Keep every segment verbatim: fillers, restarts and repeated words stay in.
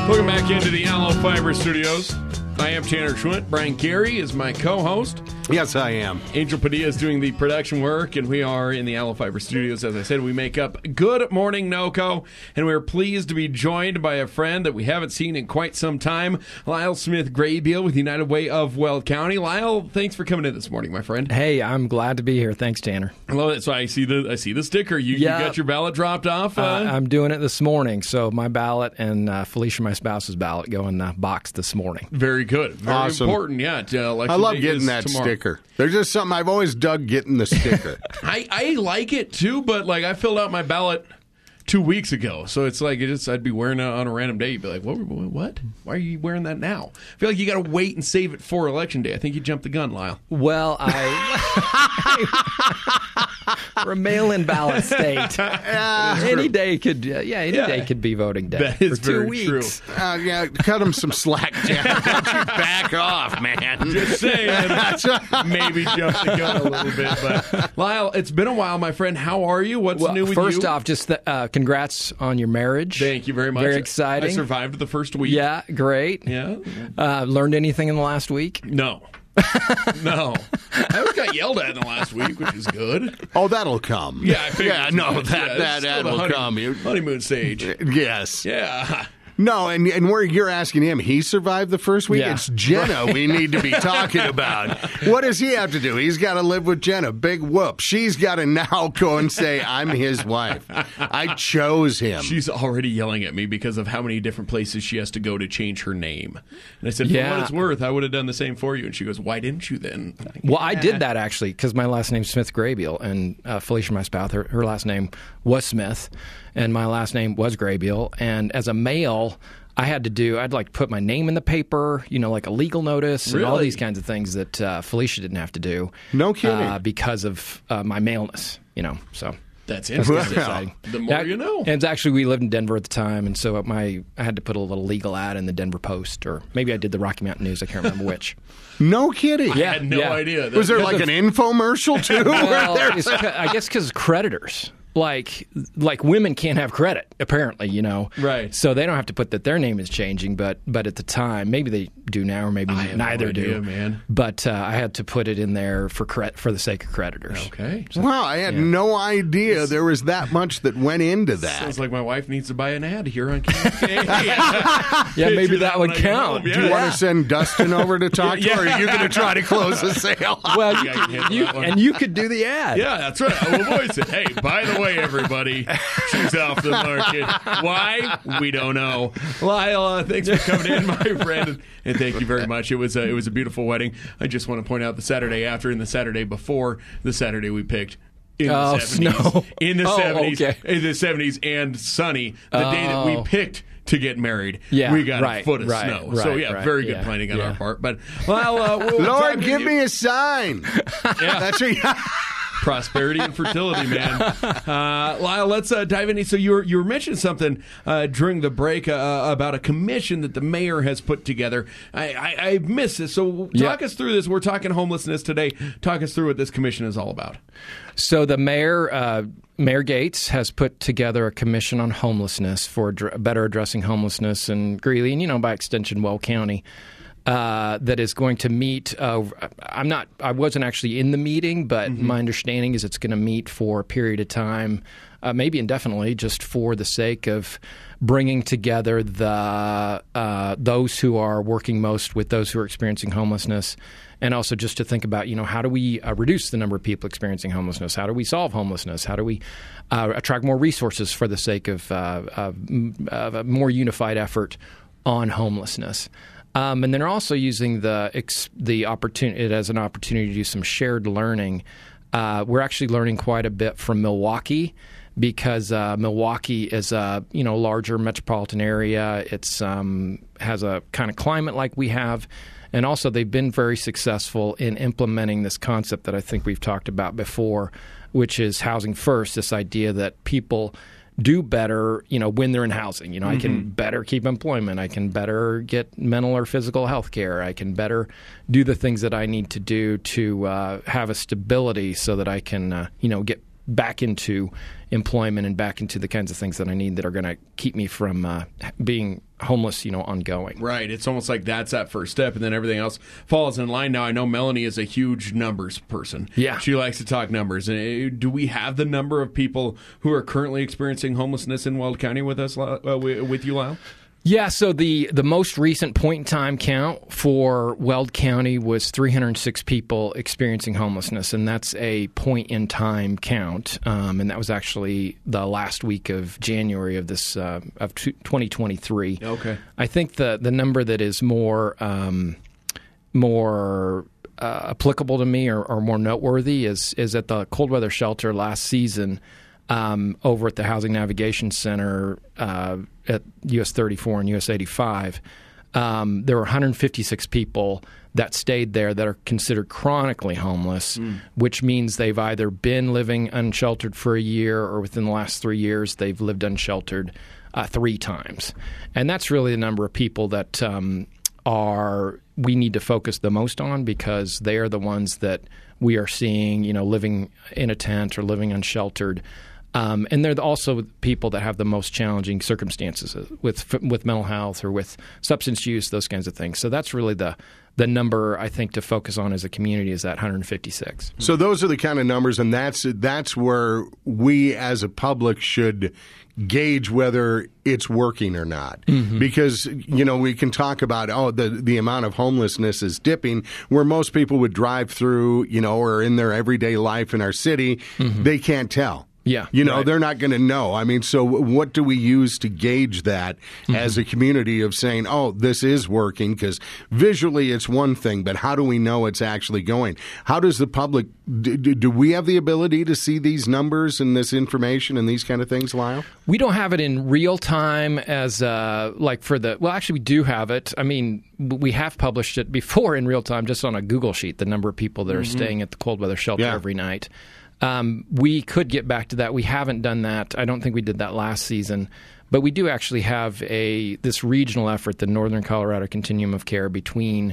Welcome back into the Allo Fiber Studios. I am Tanner Schwint. Brian Carey is my co-host. Yes, I am. Angel Padilla is doing the production work, and we are in the Allo Fiber Studios. As I said, we make up Good Morning NoCo, and we're pleased to be joined by a friend that we haven't seen in quite some time, Lyle Smith Graybeal with United Way of Weld County. Lyle, thanks for coming in this morning, my friend. Hey, I'm glad to be here. Thanks, Tanner. Hello. So I see the I see the sticker. You, yeah. you got your ballot dropped off? Uh? Uh, I'm doing it this morning, so my ballot and uh, Felicia, my spouse's ballot, go in the box this morning. Very good. Very awesome. important. Yeah. Uh, I love getting that tomorrow. sticker. There's just something I've always dug getting the sticker. I, I like it too, but like I filled out my ballot two weeks ago, so it's like it just I'd be wearing it on a random day. You'd be like, what? What? Why are you wearing that now? I feel like you got to wait and save it for election day. I think you jumped the gun, Lyle. Well, I we're a mail-in ballot state. Yeah. Any day could, uh, yeah, any Yeah. day could be voting day That is for two very weeks. true. Uh, yeah, cut him some slack, Jack. Why don't you back off, man? Just saying, maybe jump the gun a little bit. But Lyle, it's been a while, my friend. How are you? What's Well, new with first you? off, just the, uh, congrats on your marriage. Thank you very much. Very exciting. I survived the first week. Yeah, great. Yeah. Uh, learned anything in the last week? No. No. I always got yelled at in the last week, which is good. Oh, that'll come. Yeah, I figured yeah, as no, much. that Yeah, that, it's that still the will honey- come. You- Honeymoon stage. Yes. Yeah. No, and and where you're asking him, he survived the first week. Yeah. It's Jenna we need to be talking about. What does he have to do? He's got to live with Jenna. Big whoop. She's got to now go and say, "I'm his wife. I chose him." She's already yelling at me because of how many different places she has to go to change her name. And I said, for Yeah. what it's worth, I would have done the same for you. And she goes, why didn't you then? Like, Well, I did that actually because my last name's Smith Graybeal, and uh, Felicia, my spouse, her, her last name was Smith, and my last name was Graybeal. And as a male, I had to do, I'd like put my name in the paper, you know, like a legal notice and all Really? these kinds of things that uh, Felicia didn't have to do. No kidding. Uh, because of uh, my maleness, you know, so. That's That's interesting. exciting. The more Yeah, you know. And it's actually, we lived in Denver at the time, and so my I had to put a little legal ad in the Denver Post, or maybe I did the Rocky Mountain News. I can't remember which. No kidding. I had no yeah. idea. Was there That- like an infomercial too? Well, Where it's, there's- ca- I guess because creditors, like like women can't have credit, apparently, you know. Right. So they don't have to put that their name is changing, but but at the time, maybe they do now, or maybe I have neither no idea, do. man. But uh, I had to put it in there for cre- for the sake of creditors. Okay. Wow, I had no idea there was that much that went into that. Sounds like my wife needs to buy an ad here on K F K. Yeah, maybe Picture that when would I get count. home. Do you Yeah. want to send Dustin over to talk to Yeah. her, or are you going to try to close the sale? Well, you Yeah, I could, can handle you, that one. and you could do the ad. Yeah, that's right. I will voice it. Hey, by the way, everybody, she's off the market. Why? We don't know. Lyle, uh, thanks for coming in, my friend, and thank you very much. It was a, it was a beautiful wedding. I just want to point out the Saturday after and the Saturday before the Saturday we picked. In Oh, the seventies. snow. In the Oh, seventies. okay. In the seventies and sunny. The day that we Oh. picked to get married, Yeah, we got right, a foot of right, snow. so right, yeah, right, very good yeah, planning on yeah. our part. But well, uh, we'll Lord, talk give with me you. a sign. Yeah. That's what you- Prosperity and fertility, man. Uh, Lyle, let's uh, dive in. So you were, you were mentioning something uh, during the break uh, about a commission that the mayor has put together. I, I, I missed this. So talk Yeah. us through this. We're talking homelessness today. Talk us through what this commission is all about. So the mayor, uh, Mayor Gates, has put together a commission on homelessness for dr- better addressing homelessness in Greeley, and you know, by extension, Weld County. Uh, that is going to meet. Uh, I'm not. I wasn't actually in the meeting, but Mm-hmm. my understanding is it's going to meet for a period of time, uh, maybe indefinitely, just for the sake of bringing together the uh, those who are working most with those who are experiencing homelessness, and also just to think about, you know, how do we uh, reduce the number of people experiencing homelessness? How do we solve homelessness? How do we uh, attract more resources for the sake of, uh, of, of a more unified effort on homelessness? Um, and then they're also using the ex- the opportunity it as an opportunity to do some shared learning. Uh, we're actually learning quite a bit from Milwaukee because uh, Milwaukee is a you know larger metropolitan area. It's um, has a kind of climate like we have, and also they've been very successful in implementing this concept that I think we've talked about before, which is housing first. This idea that people do better, you know, when they're in housing. You know, mm-hmm. I can better keep employment. I can better get mental or physical health care. I can better do the things that I need to do to uh, have a stability so that I can, uh, you know, get back into employment and back into the kinds of things that I need that are going to keep me from uh, being homeless, you know, ongoing. Right. It's almost like that's that first step, and then everything else falls in line. Now, I know Melanie is a huge numbers person. Yeah. She likes to talk numbers. And do we have the number of people who are currently experiencing homelessness in Weld County with us, uh, with you, Lyle? Yeah, so the, the most recent point-in-time count for Weld County was three hundred six people experiencing homelessness, and that's a point-in-time count, um, and that was actually the last week of January of this uh, of twenty twenty-three. Okay. I think the, the number that is more um, more uh, applicable to me or, or more noteworthy is is at the cold weather shelter last season. Um, over at the Housing Navigation Center uh, at U S thirty-four and U S eighty-five, um, there were one hundred fifty-six people that stayed there that are considered chronically homeless, mm. which means they've either been living unsheltered for a year or within the last three years they've lived unsheltered uh, three times. And that's really the number of people that um, are we need to focus the most on, because they are the ones that we are seeing, you know, living in a tent or living unsheltered. Um, and they're also people that have the most challenging circumstances with with mental health or with substance use, those kinds of things. So that's really the the number I think to focus on as a community is that one hundred fifty-six. So those are the kind of numbers, and that's that's where we as a public should gauge whether it's working or not. Mm-hmm. Because, you know, we can talk about, oh, the the amount of homelessness is dipping, where most people would drive through, you know, or in their everyday life in our city, mm-hmm. they can't tell. Yeah. You know, right. They're not going to know. I mean, so what do we use to gauge that mm-hmm. as a community of saying, oh, this is working? Because visually it's one thing, but how do we know it's actually going? How does the public, do, do we have the ability to see these numbers and this information and these kind of things, Lyle? We don't have it in real time as uh, like for the, well, actually we do have it. I mean, we have published it before in real time just on a Google sheet, the number of people that are mm-hmm. staying at the cold weather shelter yeah. every night. Um, we could get back to that. We haven't done that. I don't think we did that last season. But we do actually have a this regional effort, the Northern Colorado Continuum of Care between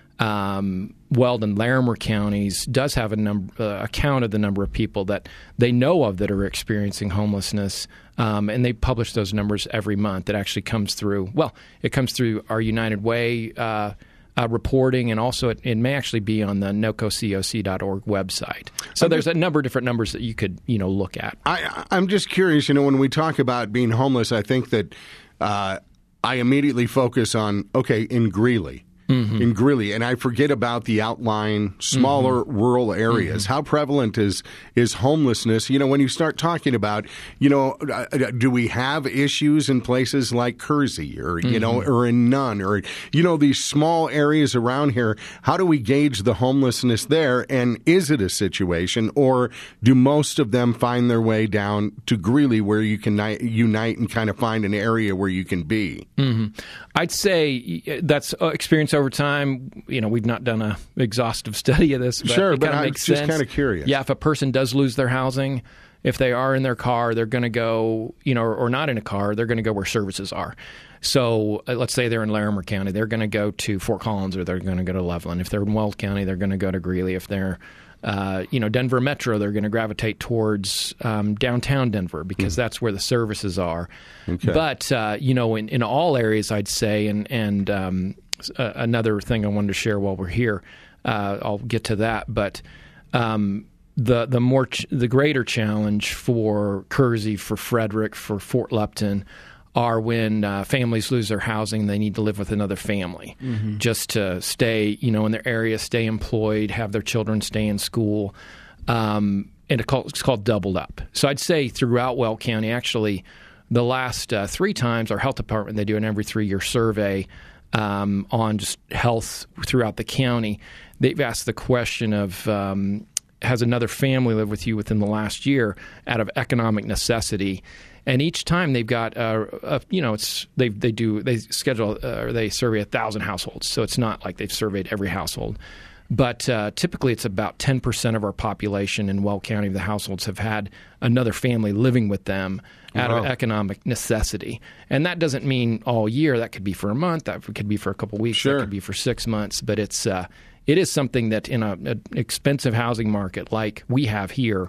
um, Weld and Larimer counties, does have a number, uh, a count of the number of people that they know of that are experiencing homelessness. Um, and they publish those numbers every month. It actually comes through, well, it comes through our United Way uh Uh, reporting, and also it, it may actually be on the N O C O C O C dot org website. So there's a number of different numbers that you could, you know, look at. I, I'm just curious, you know, when we talk about being homeless, I think that uh, I immediately focus on, okay, in Greeley. Mm-hmm. In Greeley, and I forget about the outlying, smaller mm-hmm. rural areas. Mm-hmm. How prevalent is is homelessness? You know, when you start talking about, you know, uh, do we have issues in places like Kersey or, you mm-hmm. know, or in Nunn or, you know, these small areas around here? How do we gauge the homelessness there? And is it a situation, or do most of them find their way down to Greeley where you can ni- unite and kind of find an area where you can be? Mm-hmm. I'd say that's experience over time. You know, we've not done an exhaustive study of this. But sure, it but I'm makes just sense. kind of curious. Yeah, if a person does lose their housing, if they are in their car, they're going to go, you know, or, or not in a car, they're going to go where services are. So uh, let's say they're in Larimer County, they're going to go to Fort Collins, or they're going to go to Loveland. If they're in Weld County, they're going to go to Greeley. If they're Uh, you know, Denver Metro, they're going to gravitate towards um, downtown Denver because mm. that's where the services are. Okay. But, uh, you know, in, in all areas, I'd say, and, and um, uh, another thing I wanted to share while we're here, uh, I'll get to that, but um, the the more ch- the greater challenge for Kersey, for Frederick, for Fort Lupton are when uh, families lose their housing, they need to live with another family mm-hmm. just to stay, you know, in their area, stay employed, have their children stay in school. Um, and it's called, it's called Doubled Up. So I'd say throughout Weld County, actually, the last uh, three times, our health department, they do an every three-year survey um, on just health throughout the county. They've asked the question of, um, has another family lived with you within the last year out of economic necessity? And each time they've got, uh, a, you know, it's they they do they schedule uh, or they survey a thousand households, so it's not like they've surveyed every household. But uh, typically, it's about ten percent of our population in Weld County, the households have had another family living with them out wow. of economic necessity. And that doesn't mean all year. That could be for a month. That could be for a couple of weeks. Sure. That could be for six months. But it's uh, it is something that in a, an expensive housing market like we have here.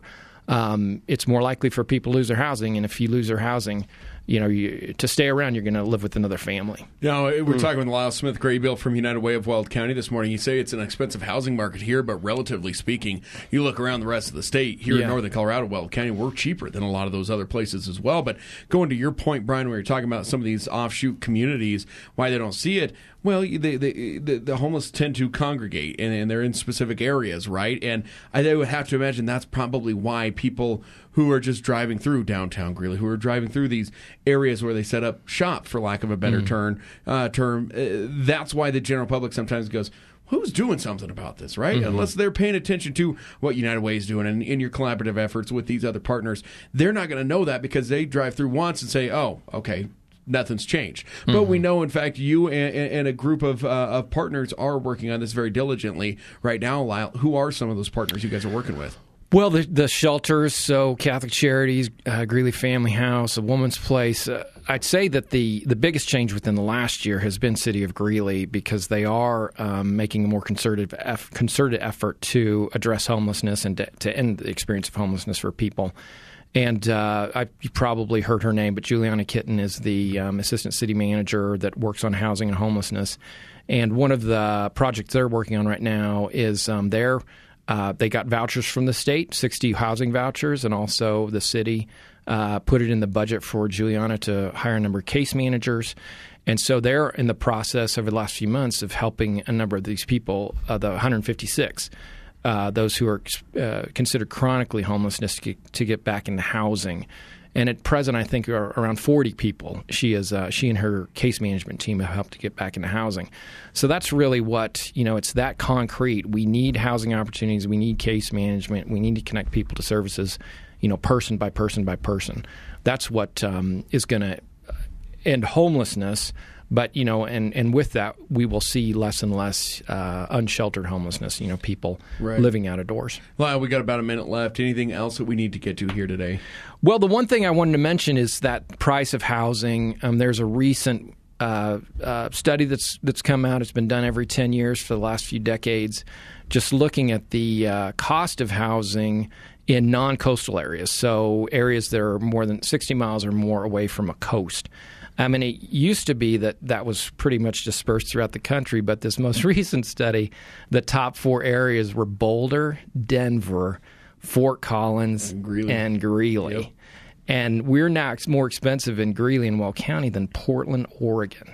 um, it's more likely for people to lose their housing. And if you lose their housing, you know, you, to stay around, you're going to live with another family. You know, we're mm. talking with Lyle Smith Graybill from United Way of Weld County this morning. You say it's an expensive housing market here, but relatively speaking, you look around the rest of the state, here yeah. in northern Colorado, Weld County, we're cheaper than a lot of those other places as well. But going to your point, Brian, where you're talking about some of these offshoot communities, why they don't see it, well, they, they, the, the homeless tend to congregate, and, and they're in specific areas, right? And I would have to imagine that's probably why people who are just driving through downtown Greeley, who are driving through these areas where they set up shop, for lack of a better mm. term, uh, term uh, that's why the general public sometimes goes, who's doing something about this, right? Mm-hmm. Unless they're paying attention to what United Way is doing and in your collaborative efforts with these other partners, they're not going to know that because they drive through once and say, oh, okay, nothing's changed. Mm-hmm. But we know, in fact, you and, and a group of, uh, of partners are working on this very diligently right now, Lyle. Who are some of those partners you guys are working with? Well, the, the shelters, so Catholic Charities, uh, Greeley Family House, A Woman's Place. Uh, I'd say that the, the biggest change within the last year has been City of Greeley, because they are um, making a more concerted, eff- concerted effort to address homelessness and to, to end the experience of homelessness for people. And uh, I, you probably heard her name, but Juliana Kitten is the um, assistant city manager that works on housing and homelessness. And one of the projects they're working on right now is um, they're Uh, they got vouchers from the state, sixty housing vouchers, and also the city uh, put it in the budget for Juliana to hire a number of case managers. And so they're in the process over the last few months of helping a number of these people, uh, the one hundred fifty-six, uh, those who are uh, considered chronically homelessness, to get, to get back into housing. And at present, I think are around forty people. She is uh, she and her case management team have helped to get back into housing. So that's really what, you know, it's that concrete. We need housing opportunities. We need case management. We need to connect people to services, you know, person by person by person. That's what um, is going to end homelessness. But, you know, and, and with that, we will see less and less uh, unsheltered homelessness, you know, people right. living out of doors. Well, we got about a minute left. Anything else that we need to get to here today? Well, the one thing I wanted to mention is that price of housing. Um, there's a recent uh, uh, study that's that's come out. It's been done every ten years for the last few decades, just looking at the uh, cost of housing in non-coastal areas, so areas that are more than sixty miles or more away from a coast. I mean, it used to be that that was pretty much dispersed throughout the country, but this most recent study, the top four areas were Boulder, Denver, Fort Collins, and Greeley. And, Greeley. Yep. And we're now more expensive in Greeley and Weld County than Portland, Oregon.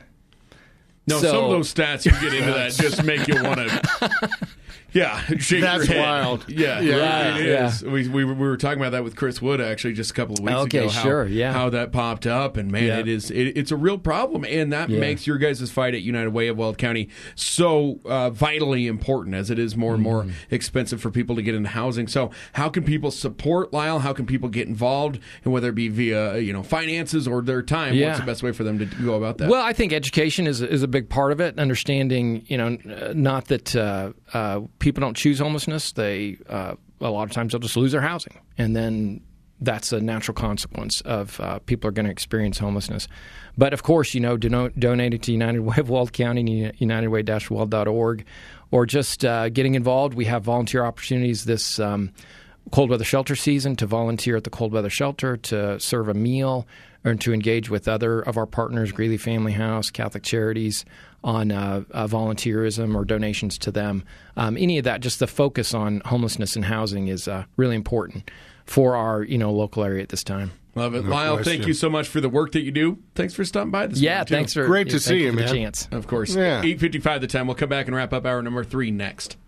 No, so, some of those stats you get into that just make you want to... Yeah, shake that's your head. wild. Yeah, yeah, it yeah. is. We, we we were talking about that with Chris Wood actually just a couple of weeks okay, ago. How, sure, yeah. how that popped up, and man, yeah. it is it, it's a real problem, and that yeah. makes your guys' fight at United Way of Weld County so uh, vitally important, as it is more and more mm. expensive for people to get into housing. So, how can people support Lyle? How can people get involved, and whether it be via you know finances or their time? Yeah. What's the best way for them to go about that? Well, I think education is is a big part of it. Understanding, you know, not that uh, uh, people don't choose homelessness. They uh, a lot of times they'll just lose their housing, and then that's a natural consequence of uh, people are going to experience homelessness. But of course, you know, don- donating to United Way of Weld County, united way dash weld dot org, or just uh, getting involved. We have volunteer opportunities this um, cold weather shelter season to volunteer at the cold weather shelter, to serve a meal, or to engage with other of our partners, Greeley Family House, Catholic Charities, on uh, uh, volunteerism or donations to them. Um, any of that, just the focus on homelessness and housing is uh, really important for our you know local area at this time. Love it. No Lyle, question. Thank you so much for the work that you do. Thanks for stopping by this yeah, morning, too. thanks for Great to yeah, see you, for man. the chance. Of course. Yeah. eight fifty-five the time. We'll come back and wrap up hour number three next.